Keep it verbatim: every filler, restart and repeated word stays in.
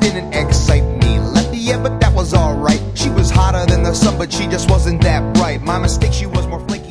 didn't excite me. Left the air, but that was alright. She was hotter than the sun, but she just wasn't that bright. My mistake, she was more flaky.